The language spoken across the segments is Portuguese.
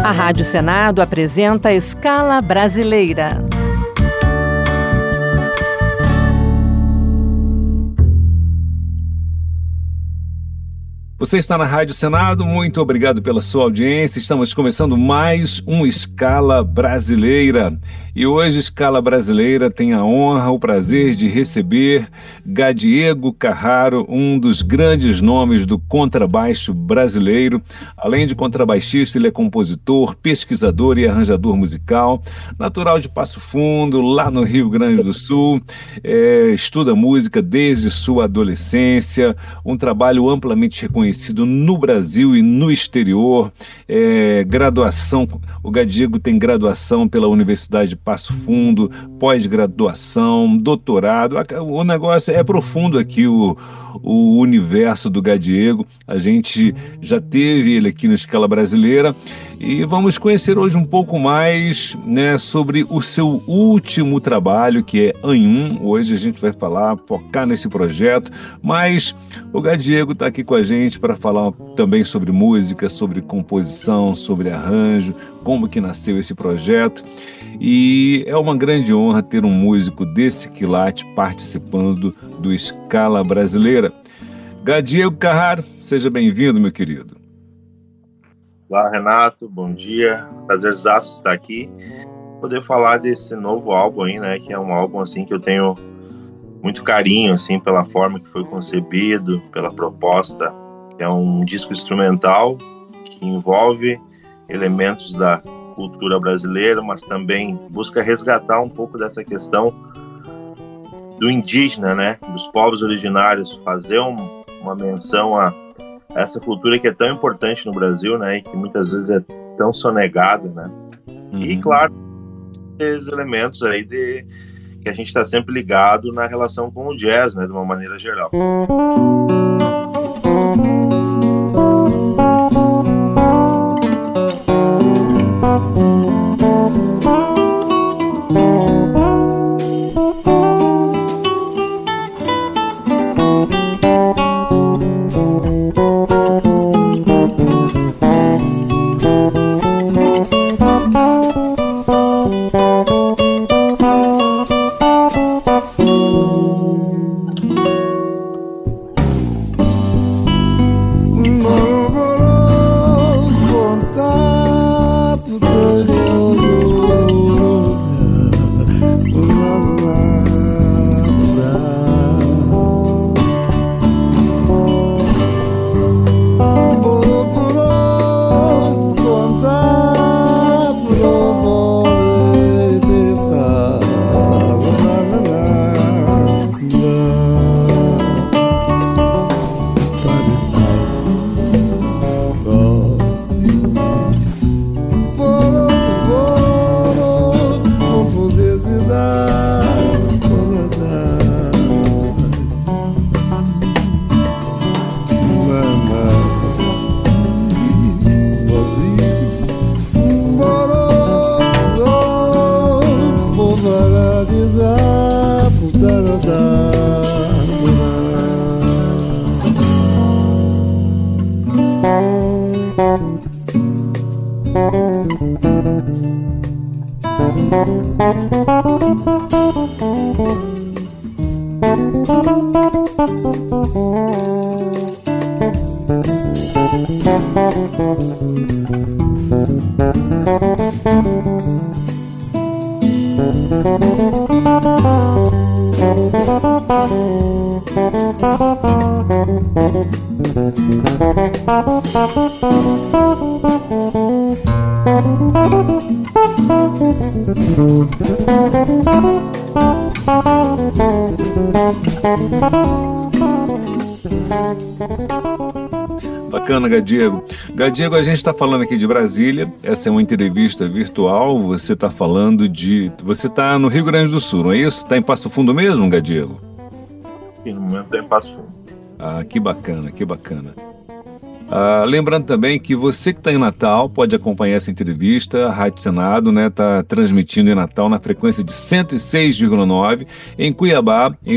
A Rádio Senado apresenta Escala Brasileira. Você está na Rádio Senado, muito obrigado pela sua audiência. Estamos começando mais um Escala Brasileira. E hoje, Escala Brasileira tem a honra, o prazer de receber Gadiego Carraro, um dos grandes nomes do contrabaixo brasileiro. Além de contrabaixista, ele é compositor, pesquisador e arranjador musical, natural de Passo Fundo, lá no Rio Grande do Sul. Estuda música desde sua adolescência, um trabalho amplamente reconhecido no Brasil e no exterior. Graduação, o Gadiego tem graduação pela Universidade de Passo Fundo, pós-graduação, doutorado. O negócio é profundo aqui, o universo do Gadiego. A gente já teve ele aqui no Escala Brasileira e vamos conhecer hoje um pouco mais, né, sobre o seu último trabalho, que é Anhum. Hoje a gente vai focar nesse projeto, mas o Gadiego está aqui com a gente para falar também sobre música, sobre composição, sobre arranjo, como que nasceu esse projeto. E é uma grande honra ter um músico desse quilate participando do Escala Brasileira. Gadiego Carraro, seja bem-vindo, meu querido. Olá, Renato, bom dia. Prazerzaço estar aqui. Poder falar desse novo álbum aí, né, que é um álbum assim que eu tenho muito carinho assim pela forma que foi concebido, pela proposta. É um disco instrumental que envolve elementos da cultura brasileira, mas também busca resgatar um pouco dessa questão do indígena, né, dos povos originários, fazer uma menção a essa cultura que é tão importante no Brasil, né, e que muitas vezes é tão sonegada, né. E claro, esses elementos aí que a gente está sempre ligado na relação com o jazz, né, de uma maneira geral. Bacana, Gadiego. Gadiego, a gente está falando aqui de Brasília, essa é uma entrevista virtual, você está falando de... Você está no Rio Grande do Sul, não é isso? Está em Passo Fundo mesmo, Gadiego? Sim, no momento está em Passo Fundo. Ah, que bacana, que bacana. Lembrando também que você que está em Natal pode acompanhar essa entrevista. A Rádio Senado está transmitindo em Natal na frequência de 106,9, em Cuiabá em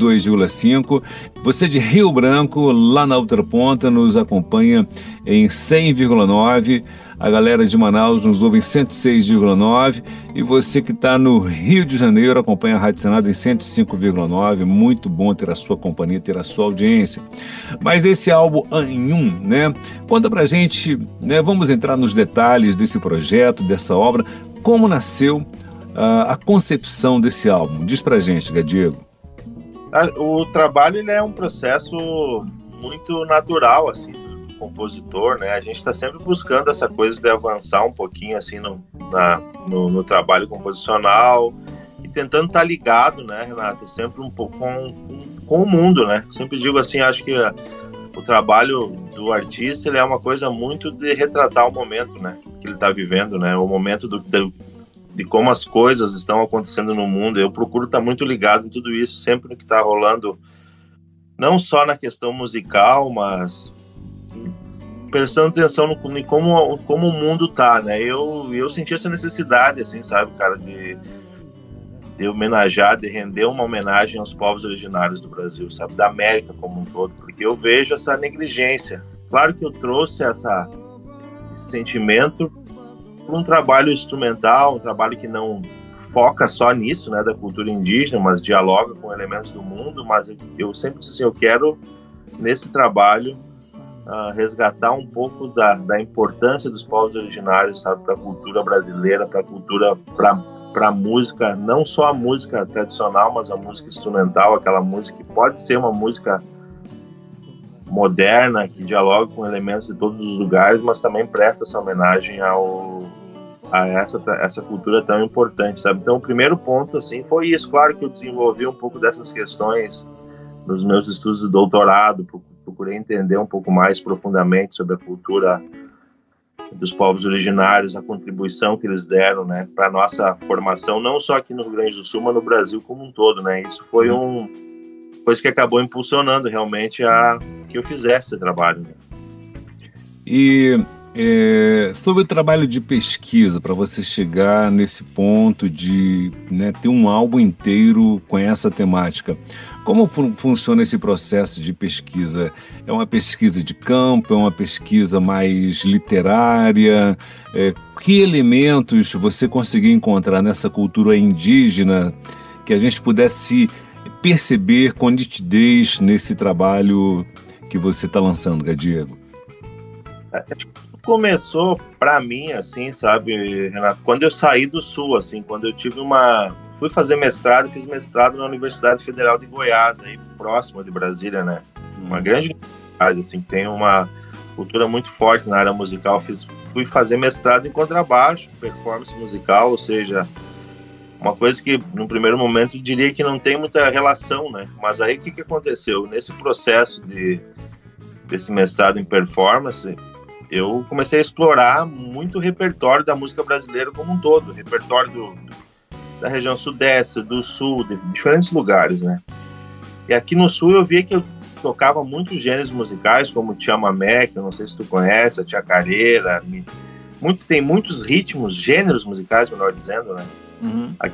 102,5. Você de Rio Branco, lá na outra ponta, nos acompanha em 100,9. A galera de Manaus nos ouve em 106,9 e você que está no Rio de Janeiro acompanha a Rádio Senado em 105,9. Muito bom ter a sua companhia, ter a sua audiência. Mas esse álbum em um, né? Conta pra gente, né? Vamos entrar nos detalhes desse projeto, dessa obra. Como nasceu a concepção desse álbum? Diz pra gente, Gadiego. O trabalho ele é um processo muito natural, assim, do compositor, né? A gente está sempre buscando essa coisa de avançar um pouquinho, assim, no trabalho composicional e tentando estar ligado, né, Renato? Sempre um pouco com o mundo, né? Sempre digo assim, acho que o trabalho do artista ele é uma coisa muito de retratar o momento, né, que ele está vivendo, né? O momento de como as coisas estão acontecendo no mundo. Eu procuro estar muito ligado em tudo isso, sempre no que está rolando, não só na questão musical, mas prestando atenção em como o mundo tá, né? Eu senti essa necessidade, assim, sabe, cara, de homenagear, de render uma homenagem aos povos originários do Brasil, sabe, da América como um todo, porque eu vejo essa negligência. Claro que eu trouxe esse sentimento para um trabalho instrumental, um trabalho que não foca só nisso, né, da cultura indígena, mas dialoga com elementos do mundo. Mas eu sempre disse assim, eu quero nesse trabalho resgatar um pouco da importância dos povos originários, sabe, para a cultura brasileira, para a cultura, para a música, não só a música tradicional, mas a música instrumental, aquela música que pode ser uma música moderna, que dialoga com elementos de todos os lugares, mas também presta essa homenagem a essa cultura tão importante, sabe? Então, o primeiro ponto, assim, foi isso. Claro que eu desenvolvi um pouco dessas questões nos meus estudos de doutorado, procurei entender um pouco mais profundamente sobre a cultura dos povos originários, a contribuição que eles deram, né, para a nossa formação, não só aqui no Rio Grande do Sul, mas no Brasil como um todo, né? Isso foi coisa que acabou impulsionando realmente que eu fizesse esse trabalho, né? E sobre o trabalho de pesquisa, para você chegar nesse ponto de, né, ter um álbum inteiro com essa temática, como funciona esse processo de pesquisa? É uma pesquisa de campo? É uma pesquisa mais literária? Que elementos você conseguiu encontrar nessa cultura indígena que a gente pudesse perceber com nitidez nesse trabalho que você está lançando, Gadiego? Começou para mim, assim, sabe, Renato, quando eu saí do Sul, assim, quando eu fui fazer mestrado, fiz mestrado na Universidade Federal de Goiás, aí próxima de Brasília, né? Uma grande universidade, assim, que tem uma cultura muito forte na área musical. Fui fazer mestrado em contrabaixo, performance musical, ou seja, uma coisa que, no primeiro momento, eu diria que não tem muita relação, né? Mas aí, o que aconteceu? Nesse processo desse mestrado em performance, eu comecei a explorar muito o repertório da música brasileira como um todo, o repertório da região sudeste, do sul, de diferentes lugares, né? E aqui no sul eu vi que eu tocava muitos gêneros musicais, como o chamamé, que eu não sei se tu conhece, a chacareira, tem muitos ritmos, gêneros musicais, melhor dizendo, né? Aqui,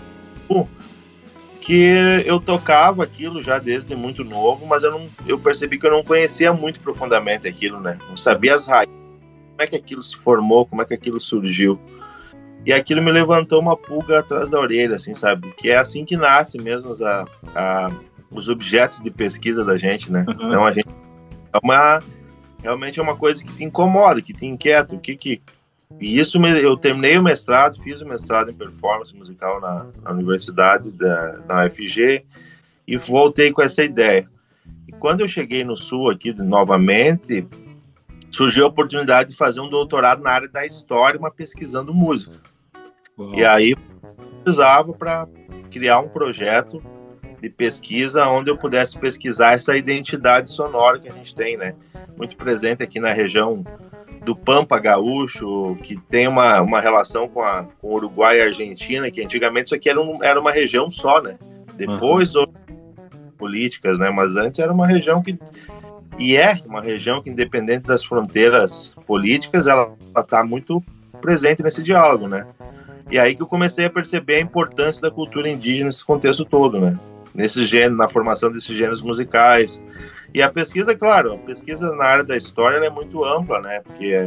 que eu tocava aquilo já desde muito novo, mas eu percebi que eu não conhecia muito profundamente aquilo, né? Não sabia as raízes, como é que aquilo se formou, como é que aquilo surgiu. E aquilo me levantou uma pulga atrás da orelha, assim, sabe? Que é assim que nasce mesmo os objetos de pesquisa da gente, né? Então a gente realmente é uma coisa que te incomoda, que te inquieta. E isso eu terminei o mestrado, fiz o mestrado em performance musical na universidade da UFG e voltei com essa ideia. E quando eu cheguei no Sul aqui novamente, surgiu a oportunidade de fazer um doutorado na área da história, mas pesquisando música. Uau. E aí eu precisava para criar um projeto de pesquisa onde eu pudesse pesquisar essa identidade sonora que a gente tem, né? Muito presente aqui na região do Pampa Gaúcho, que tem uma relação com o Uruguai e a Argentina, que antigamente isso aqui era uma região só, né? Depois políticas, né? Mas antes era uma região uma região que, independente das fronteiras políticas, ela está muito presente nesse diálogo, né? E aí que eu comecei a perceber a importância da cultura indígena nesse contexto todo, né? Na formação desses gêneros musicais. E a pesquisa, claro, na área da história ela é muito ampla, né? Porque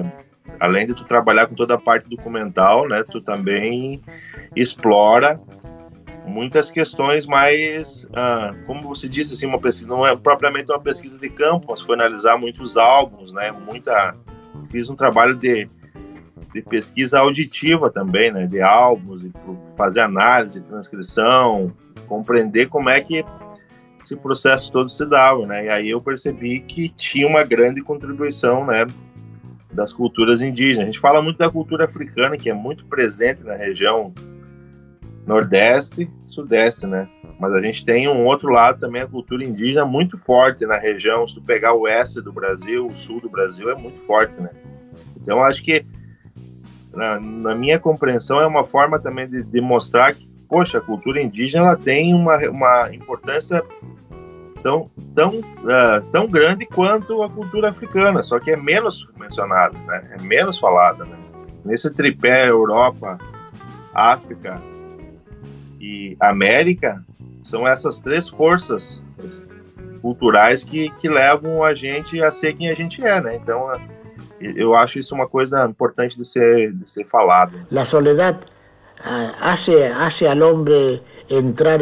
além de tu trabalhar com toda a parte documental, né, tu também explora muitas questões mais, como você disse, assim, uma pesquisa, não é propriamente uma pesquisa de campo, mas foi analisar muitos álbuns, né, fiz um trabalho de pesquisa auditiva também, né, de álbuns, e fazer análise, transcrição, compreender como é que esse processo todo se dava, né, e aí eu percebi que tinha uma grande contribuição, né, das culturas indígenas. A gente fala muito da cultura africana, que é muito presente na região Nordeste, Sudeste, né, mas a gente tem um outro lado também, a cultura indígena muito forte na região. Se tu pegar o oeste do Brasil, o sul do Brasil, é muito forte, né. Então acho que na minha compreensão é uma forma também de mostrar que, poxa, a cultura indígena ela tem uma importância tão grande quanto a cultura africana, só que é menos mencionada, né? É menos falada, né? Nesse tripé Europa, África e América, são essas três forças culturais que levam a gente a ser quem a gente é, né? Então, eu acho isso uma coisa importante de ser falado. La soledad hace al hombre entrar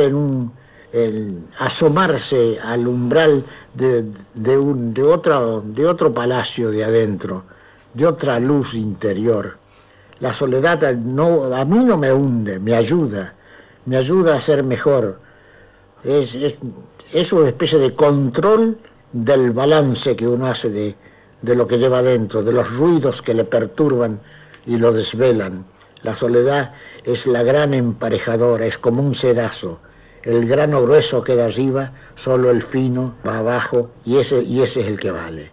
asomarse al umbral de otro palacio de adentro, de otra luz interior. La soledad a mí no me hunde, me ayuda a ser mejor. Es una especie de control del balance que uno hace de lo que lleva adentro, de los ruidos que le perturban y lo desvelan. La soledad es la gran emparejadora, es como un sedazo. El grano grueso queda arriba, solo el fino va abajo, y ese es el que vale.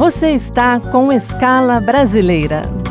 Você está com Escala Brasileira.